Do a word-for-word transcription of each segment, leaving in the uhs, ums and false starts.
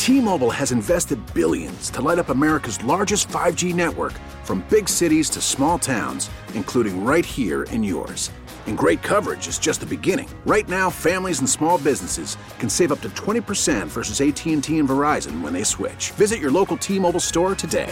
T-Mobile has invested billions to light up America's largest five G network, from big cities to small towns, including right here in yours. And great coverage is just the beginning. Right now, families and small businesses can save up to twenty percent versus A T and T and Verizon when they switch. Visit your local T-Mobile store today.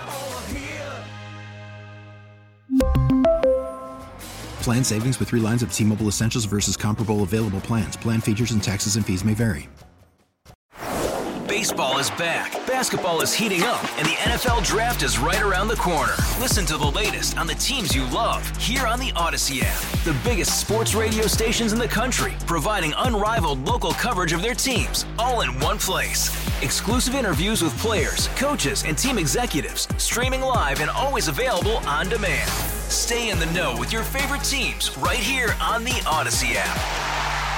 Plan savings with three lines of T-Mobile Essentials versus comparable available plans. Plan features and taxes and fees may vary. Baseball is back, basketball is heating up, and the N F L Draft is right around the corner. Listen to the latest on the teams you love here on the Odyssey app. The biggest sports radio stations in the country, providing unrivaled local coverage of their teams, all in one place. Exclusive interviews with players, coaches, and team executives, streaming live and always available on demand. Stay in the know with your favorite teams right here on the Odyssey app.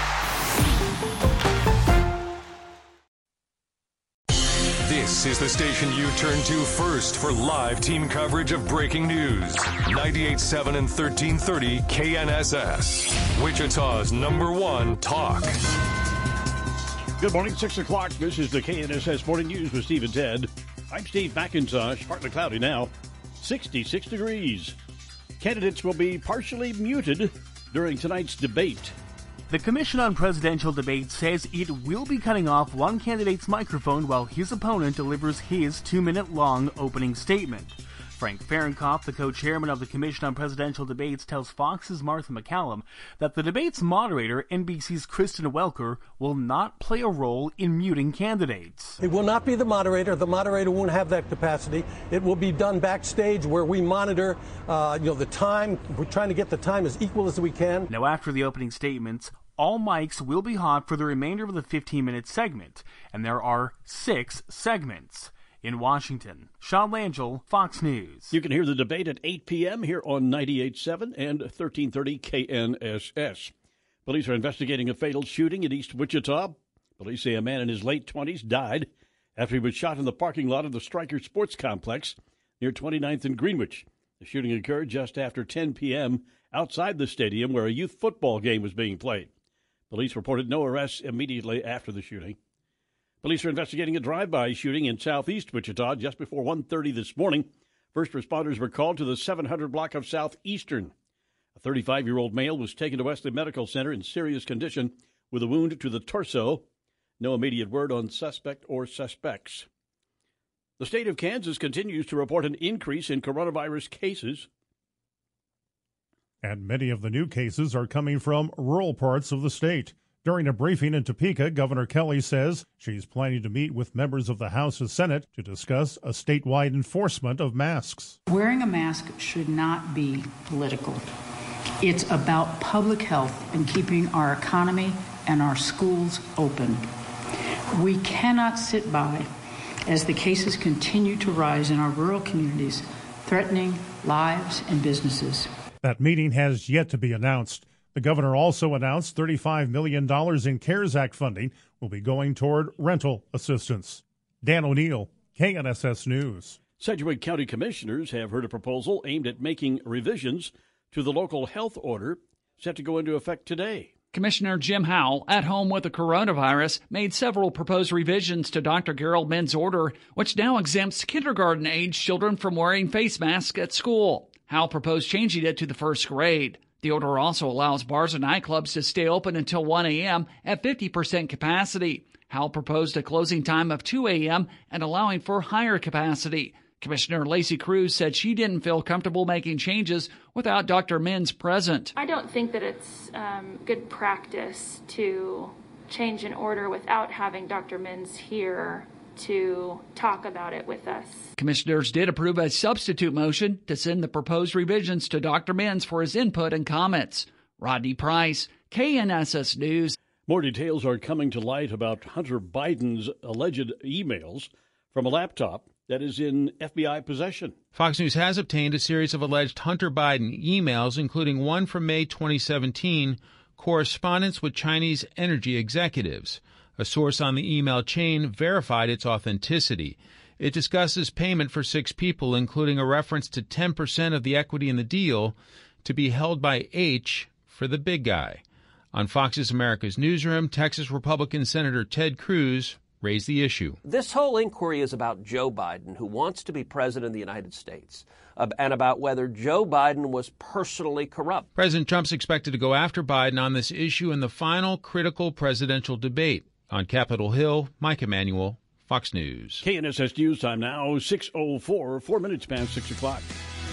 This is the station you turn to first for live team coverage of breaking news. ninety-eight point seven and thirteen thirty K N S S. Wichita's number one talk. Good morning, six o'clock. This is the K N S S Morning News with Steve and Ted. I'm Steve McIntosh. Partly cloudy now. sixty-six degrees. Candidates will be partially muted during tonight's debate. The Commission on Presidential Debates says it will be cutting off one candidate's microphone while his opponent delivers his two-minute-long opening statement. Frank Fahrenkopf, the co-chairman of the Commission on Presidential Debates, tells Fox's Martha McCallum that the debate's moderator, N B C's Kristen Welker, will not play a role in muting candidates. It will not be the moderator. The moderator won't have that capacity. It will be done backstage where we monitor, uh, you know, the time. We're trying to get the time as equal as we can. Now, after the opening statements, all mics will be hot for the remainder of the fifteen-minute segment, and there are six segments. In Washington, Sean Langell, Fox News. You can hear the debate at eight p.m. here on ninety-eight point seven and thirteen thirty K N S S. Police are investigating a fatal shooting in East Wichita. Police say a man in his late twenties died after he was shot in the parking lot of the Stryker Sports Complex near twenty-ninth and Greenwich. The shooting occurred just after ten p.m. outside the stadium where a youth football game was being played. Police reported no arrests immediately after the shooting. Police are investigating a drive-by shooting in southeast Wichita just before one thirty this morning. First responders were called to the seven hundred block of Southeastern. A thirty-five-year-old male was taken to Wesley Medical Center in serious condition with a wound to the torso. No immediate word on suspect or suspects. The state of Kansas continues to report an increase in coronavirus cases. And many of the new cases are coming from rural parts of the state. During a briefing in Topeka, Governor Kelly says she's planning to meet with members of the House and Senate to discuss a statewide enforcement of masks. Wearing a mask should not be political. It's about public health and keeping our economy and our schools open. We cannot sit by as the cases continue to rise in our rural communities, threatening lives and businesses. That meeting has yet to be announced. The governor also announced thirty-five million dollars in CARES Act funding will be going toward rental assistance. Dan O'Neill, K N S S News. Sedgwick County commissioners have heard a proposal aimed at making revisions to the local health order set to go into effect today. Commissioner Jim Howell, at home with the coronavirus, made several proposed revisions to Doctor Gerald Min's order, which now exempts kindergarten-age children from wearing face masks at school. Howell proposed changing it to the first grade. The order also allows bars and nightclubs to stay open until one a.m. at fifty percent capacity. Howell proposed a closing time of two a.m. and allowing for higher capacity. Commissioner Lacey Cruz said she didn't feel comfortable making changes without Doctor Min's present. I don't think that it's um, good practice to change an order without having Doctor Min's here to talk about it with us. Commissioners did approve a substitute motion to send the proposed revisions to Doctor Min's for his input and comments. Rodney Price, K N S S News. More details are coming to light about Hunter Biden's alleged emails from a laptop that is in F B I possession. Fox News has obtained a series of alleged Hunter Biden emails, including one from May twenty seventeen, correspondence with Chinese energy executives. A source on the email chain verified its authenticity. It discusses payment for six people, including a reference to ten percent of the equity in the deal to be held by H for the big guy. On Fox's America's Newsroom, Texas Republican Senator Ted Cruz raised the issue. This whole inquiry is about Joe Biden, who wants to be president of the United States, uh, and about whether Joe Biden was personally corrupt. President Trump's expected to go after Biden on this issue in the final critical presidential debate. On Capitol Hill, Mike Emanuel, Fox News. K N S S News Time now, six oh four, four minutes past six o'clock.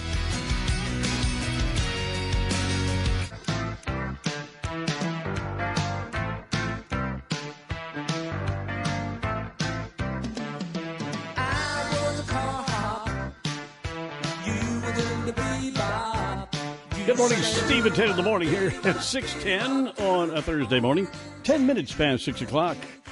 Good morning, Steve and Ted in the morning here at six ten on a Thursday morning. Ten minutes past six o'clock.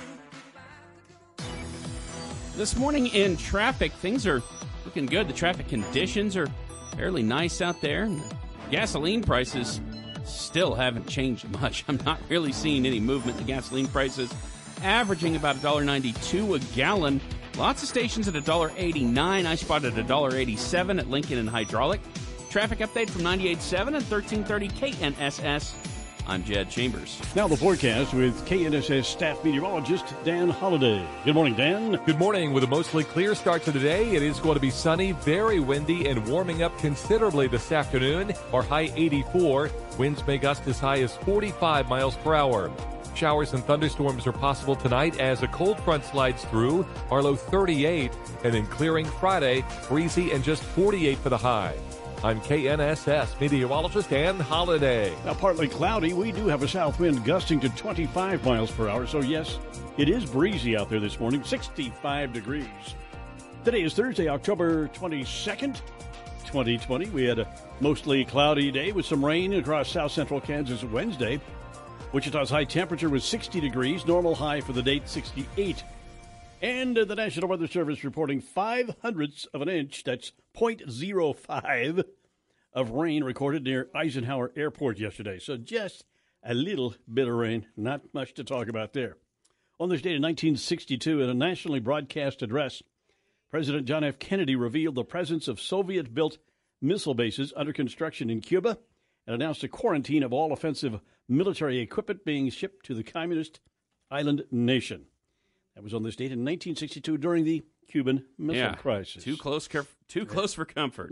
This morning in traffic, things are looking good. The traffic conditions are fairly nice out there. And the gasoline prices still haven't changed much. I'm not really seeing any movement in the gasoline prices, averaging about one dollar ninety-two a gallon. Lots of stations at one dollar eighty-nine. I spotted one dollar eighty-seven at Lincoln and Hydraulic. Traffic update from ninety-eight point seven and thirteen thirty K N S S. I'm Jed Chambers. Now the forecast with K N S S staff meteorologist Dan Holliday. Good morning, Dan. Good morning. With a mostly clear start to the day, it is going to be sunny, very windy, and warming up considerably this afternoon. Our high eighty-four. Winds may gust as high as forty-five miles per hour. Showers and thunderstorms are possible tonight as a cold front slides through. Our low thirty-eight, and then clearing Friday, breezy and just forty-eight for the high. I'm K N S S meteorologist Dan Holliday. Now, partly cloudy. We do have a south wind gusting to twenty-five miles per hour. So, yes, it is breezy out there this morning, sixty-five degrees. Today is Thursday, October twenty-second, twenty twenty. We had a mostly cloudy day with some rain across south central Kansas Wednesday. Wichita's high temperature was sixty degrees, normal high for the date sixty-eight. And the National Weather Service reporting five hundredths of an inch, that's zero point zero five, of rain recorded near Eisenhower Airport yesterday. So just a little bit of rain, not much to talk about there. On this date in nineteen sixty-two, in a nationally broadcast address, President John F. Kennedy revealed the presence of Soviet-built missile bases under construction in Cuba and announced a quarantine of all offensive military equipment being shipped to the communist island nation. That was on this date in nineteen sixty-two during the Cuban Missile yeah, Crisis. Too close, too close for comfort.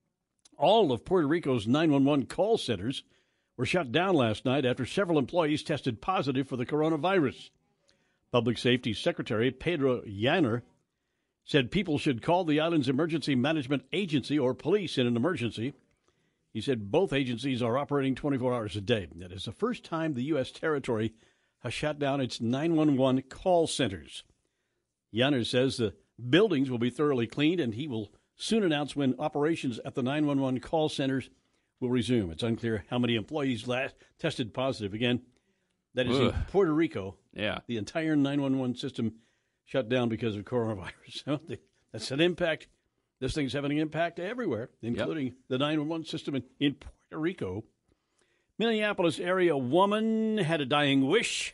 All of Puerto Rico's nine one one call centers were shut down last night after several employees tested positive for the coronavirus. Public Safety Secretary Pedro Llaner said people should call the island's emergency management agency or police in an emergency. He said both agencies are operating twenty-four hours a day. That is the first time the U S territory has shut down its nine one one call centers. Llaner says the buildings will be thoroughly cleaned, and he will soon announce when operations at the nine one one call centers will resume. It's unclear how many employees last tested positive. Again, that is Ugh. in Puerto Rico. Yeah. The entire nine one one system shut down because of coronavirus. That's an impact. This thing's having an impact everywhere, including yep. the nine one one system in, in Puerto Rico. Minneapolis area woman had a dying wish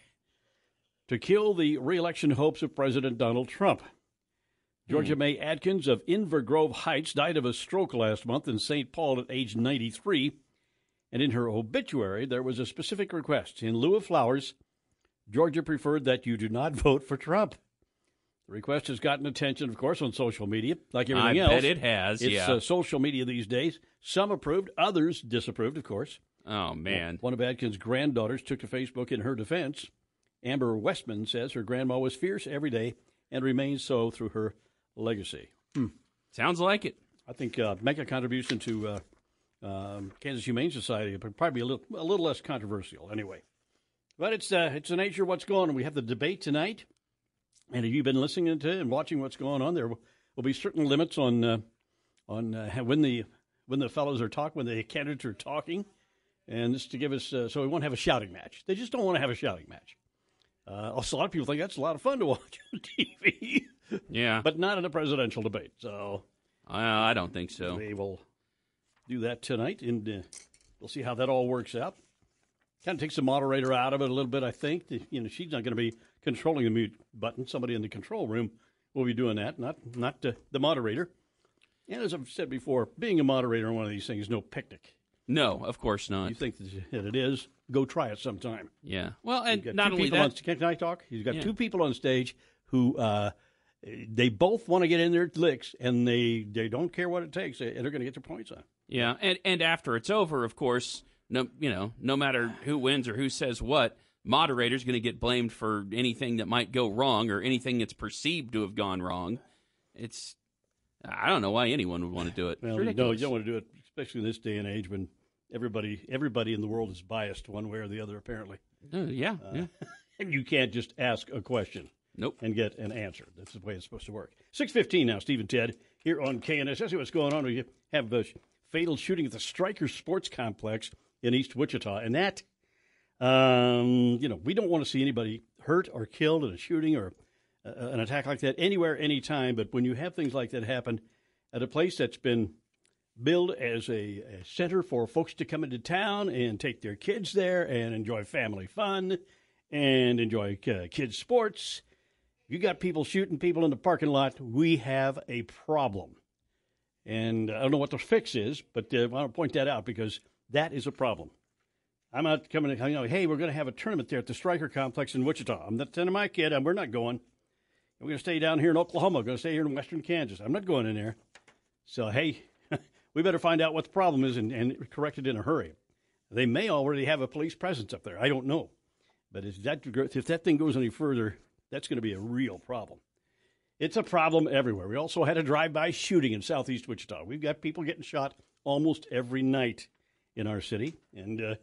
to kill the re-election hopes of President Donald Trump. Georgia mm. May Adkins of Inver Grove Heights died of a stroke last month in Saint Paul at age ninety-three. And in her obituary, there was a specific request. In lieu of flowers, Georgia preferred that you do not vote for Trump. The request has gotten attention, of course, on social media, like everything I else. I bet it has, it's, yeah. uh, social media these days. Some approved, others disapproved, of course. Oh, man. One of Adkins' granddaughters took to Facebook in her defense. Amber Westman says her grandma was fierce every day and remains so through her legacy. Hmm. Sounds like it. I think uh, make a contribution to uh, um, Kansas Humane Society, but probably a little, a little less controversial anyway. But it's uh, it's the nature of what's going on. We have the debate tonight, and if you've been listening to and watching what's going on, there will be certain limits on uh, on uh, when the when the fellows are talking, when the candidates are talking, and this to give us uh, so we won't have a shouting match. They just don't want to have a shouting match. Uh, also, a lot of people think that's a lot of fun to watch on T V. Yeah, but not in a presidential debate. So uh, I don't think so. We will do that tonight, and uh, we'll see how that all works out. Kind of takes the moderator out of it a little bit, I think. You know, she's not going to be controlling the mute button. Somebody in the control room will be doing that, not not uh, the moderator. And as I've said before, being a moderator on one of these things is no picnic. No, of course not. You think that it is? Go try it sometime. Yeah. Well, and not not only that. On, can I talk? He's got yeah. two people on stage who uh, they both want to get in their licks, and they, they don't care what it takes, and they're going to get their points on. Yeah, and, and after it's over, of course, no you know, no matter who wins or who says what, moderator's going to get blamed for anything that might go wrong or anything that's perceived to have gone wrong. It's I don't know why anyone would want to do it. Well, no, you don't want to do it, especially in this day and age when everybody everybody in the world is biased one way or the other, apparently. Uh, yeah, uh, yeah. And you can't just ask a question nope. and get an answer. That's the way it's supposed to work. six fifteen now, Steve and Ted, here on K N S S. See what's going on. We have a fatal shooting at the Stryker Sports Complex in East Wichita. And that, um, you know, we don't want to see anybody hurt or killed in a shooting or uh, an attack like that anywhere, anytime. But when you have things like that happen at a place that's been billed as a, a center for folks to come into town and take their kids there and enjoy family fun and enjoy uh, kids' sports, you got people shooting people in the parking lot, we have a problem. And I don't know what the fix is, but uh, I want to point that out because that is a problem. I'm not coming to, you know, hey, we're going to have a tournament there at the Stryker Complex in Wichita. I'm not sending my kid. I'm, we're not going. We're going to stay down here in Oklahoma. We're going to stay here in western Kansas. I'm not going in there. So, hey, we better find out what the problem is and, and correct it in a hurry. They may already have a police presence up there. I don't know. But if that, if that thing goes any further, that's going to be a real problem. It's a problem everywhere. We also had a drive-by shooting in southeast Wichita. We've got people getting shot almost every night in our city. And, uh,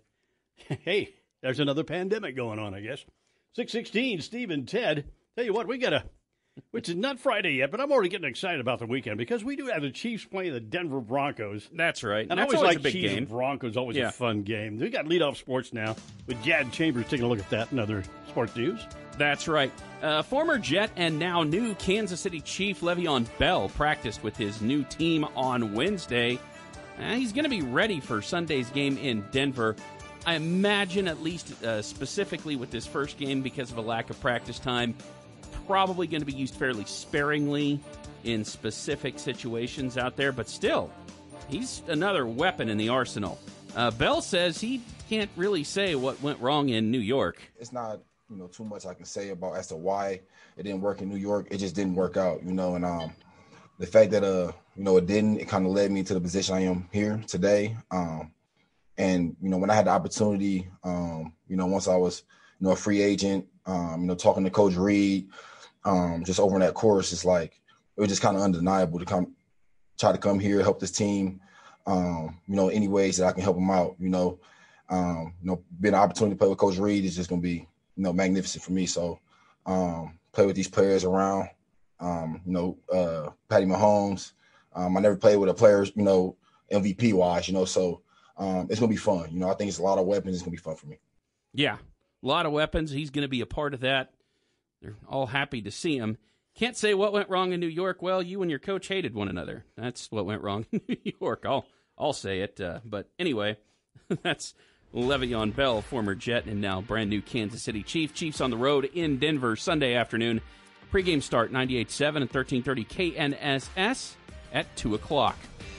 hey, there's another pandemic going on, I guess. six sixteen, Steve and Ted. Tell you what, we got a, which is not Friday yet, but I'm already getting excited about the weekend because we do have the Chiefs playing the Denver Broncos. That's right. And That's I always, always like a big Chiefs game. Broncos, always yeah. a fun game. We got leadoff sports now with Jad Chambers taking a look at that and other sports news. That's right. Uh, former Jet and now new Kansas City Chief Le'Veon Bell practiced with his new team on Wednesday. Uh, he's going to be ready for Sunday's game in Denver. I imagine, at least uh, specifically with this first game, because of a lack of practice time, probably going to be used fairly sparingly in specific situations out there. But still, he's another weapon in the arsenal. Uh, Bell says he can't really say what went wrong in New York. It's not, you know, too much I can say about as to why it didn't work in New York. It just didn't work out, you know, and um, the fact that, uh, you know, it didn't, it kind of led me to the position I am here today. Um, and, you know, when I had the opportunity, um, you know, once I was, you know, a free agent, um, you know, talking to Coach Reed, um, just over in that course, it's like, it was just kind of undeniable to come, try to come here, help this team, um, you know, any ways that I can help them out, you know. Um, you know, being an opportunity to play with Coach Reed is just going to be, you know, magnificent for me. So um, play with these players around, um, you know, uh, Patty Mahomes. Um, I never played with a player, you know, M V P-wise, you know, so um, it's going to be fun. You know, I think it's a lot of weapons. It's going to be fun for me. Yeah, a lot of weapons. He's going to be a part of that. They're all happy to see him. Can't say what went wrong in New York. Well, you and your coach hated one another. That's what went wrong in New York. I'll, I'll say it. Uh, but anyway, that's Le'Veon Bell, former Jet and now brand new Kansas City Chief. Chiefs on the road in Denver Sunday afternoon. Pre-game start ninety-eight point seven and thirteen thirty K N S S at two o'clock.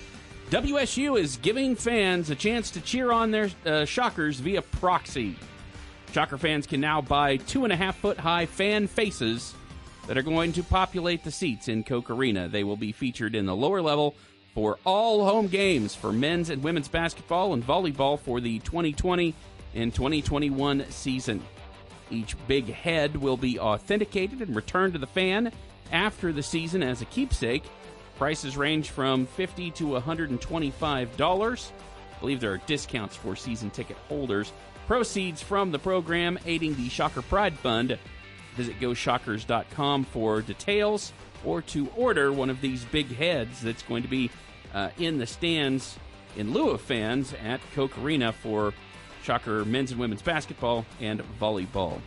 W S U is giving fans a chance to cheer on their uh, Shockers via proxy. Shocker fans can now buy two and a half foot high fan faces that are going to populate the seats in Koch Arena. They will be featured in the lower level for all home games for men's and women's basketball and volleyball for the twenty twenty and twenty twenty-one season. Each big head will be authenticated and returned to the fan after the season as a keepsake. Prices range from fifty dollars to one hundred twenty-five dollars. I believe there are discounts for season ticket holders. Proceeds from the program aiding the Shocker Pride Fund. Visit go shockers dot com for details or to order one of these big heads that's going to be uh, in the stands in lieu of fans at Koch Arena for Shocker men's and women's basketball and volleyball.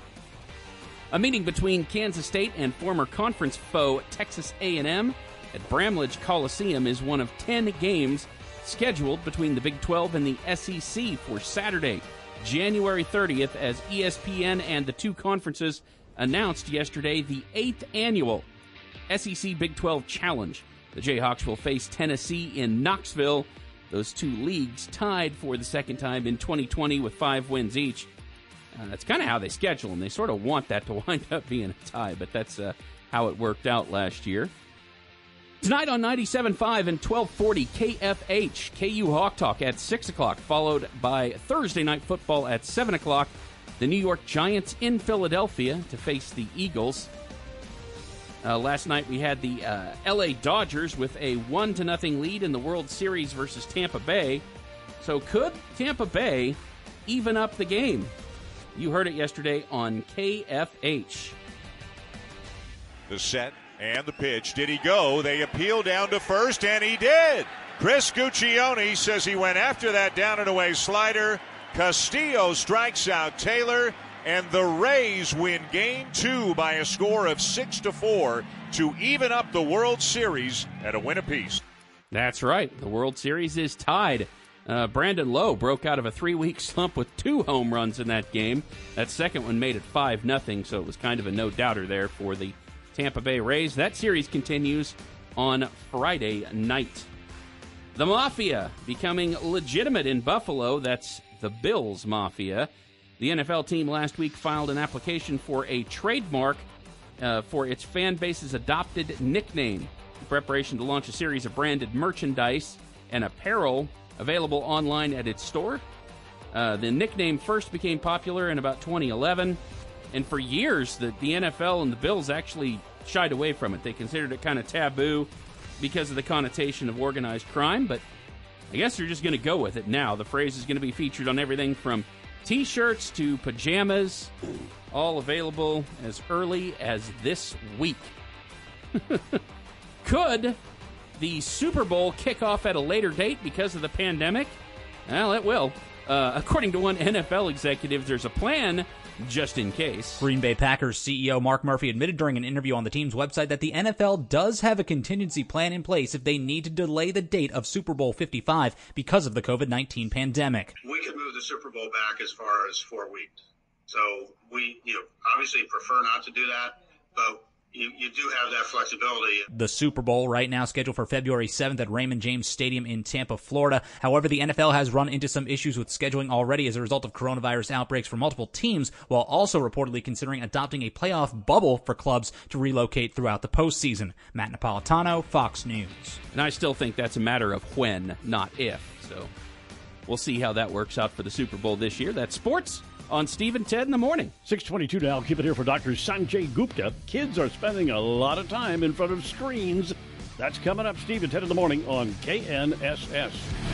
A meeting between Kansas State and former conference foe Texas A and M at Bramlage Coliseum is one of ten games scheduled between the Big twelve and the S E C for Saturday, January thirtieth, as E S P N and the two conferences announced yesterday the eighth annual S E C Big twelve Challenge. The Jayhawks will face Tennessee in Knoxville. Those two leagues tied for the second time in twenty twenty with five wins each. Uh, that's kind of how they schedule them. They sort of want that to wind up being a tie, but that's uh, how it worked out last year. Tonight on ninety-seven point five and twelve forty K F H, K U Hawk Talk at six o'clock, followed by Thursday Night Football at seven o'clock. The New York Giants in Philadelphia to face the Eagles. Uh, last night we had the uh, L A Dodgers with a one to nothing lead in the World Series versus Tampa Bay. So could Tampa Bay even up the game? You heard it yesterday on K F H. The set and the pitch. Did he go? They appeal down to first, and he did. Chris Guccione says he went after that down and away slider. Castillo strikes out Taylor, and the Rays win game two by a score of six to four to even up the World Series at a win apiece. That's right. The World Series is tied. Uh, Brandon Lowe broke out of a three-week slump with two home runs in that game. That second one made it five nothing, so it was kind of a no-doubter there for the Tampa Bay Rays. That series continues on Friday night. The Mafia becoming legitimate in Buffalo. That's the Bills Mafia. The N F L team last week filed an application for a trademark uh, for its fan base's adopted nickname in preparation to launch a series of branded merchandise and apparel available online at its store. Uh, the nickname first became popular in about twenty eleven, and for years the, the N F L and the Bills actually shied away from it. They considered it kind of taboo because of the connotation of organized crime, but I guess they're just going to go with it now. The phrase is going to be featured on everything from T-shirts to pajamas, all available as early as this week. Could the Super Bowl kick off at a later date because of the pandemic? Well, it will. Uh, according to one N F L executive, there's a plan just in case. Green Bay Packers C E O Mark Murphy admitted during an interview on the team's website that the N F L does have a contingency plan in place if they need to delay the date of Super Bowl fifty-five because of the covid nineteen pandemic. We could move the Super Bowl back as far as four weeks. So we, you know, obviously prefer not to do that, but You, you do have that flexibility. The Super Bowl right now scheduled for February seventh at Raymond James Stadium in Tampa, Florida. However, the N F L has run into some issues with scheduling already as a result of coronavirus outbreaks for multiple teams, while also reportedly considering adopting a playoff bubble for clubs to relocate throughout the postseason. Matt Napolitano, Fox News. And I still think that's a matter of when, not if. So we'll see how that works out for the Super Bowl this year. That's sports on Steve and Ted in the morning. six twenty-two now. Keep it here for Doctor Sanjay Gupta. Kids are spending a lot of time in front of screens. That's coming up, Steve and Ted in the morning on K N S S.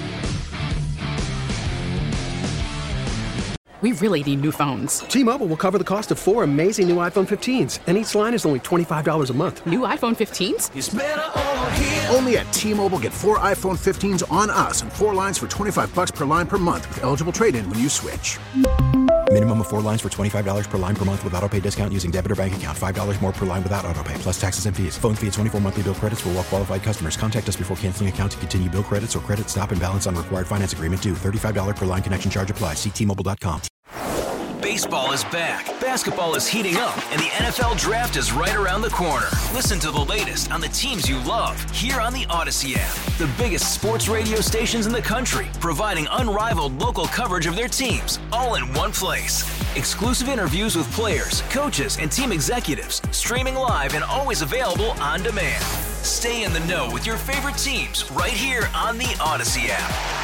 We really need new phones. T-Mobile will cover the cost of four amazing new iPhone fifteens, and each line is only twenty-five dollars a month. New iPhone fifteens? It's better over here. Only at T-Mobile, get four iPhone fifteens on us and four lines for twenty-five bucks per line per month with eligible trade-in when you switch. Minimum of four lines for twenty-five dollars per line per month with auto-pay discount using debit or bank account. five dollars more per line without auto-pay, plus taxes and fees. Phone fee at twenty-four monthly bill credits for well-qualified customers. Contact us before canceling account to continue bill credits or credit stop and balance on required finance agreement due. thirty-five dollars per line connection charge applies. See T Mobile dot com. Baseball is back, basketball is heating up, and the N F L Draft is right around the corner. Listen to the latest on the teams you love here on the Odyssey app. The biggest sports radio stations in the country, providing unrivaled local coverage of their teams, all in one place. Exclusive interviews with players, coaches, and team executives, streaming live and always available on demand. Stay in the know with your favorite teams right here on the Odyssey app.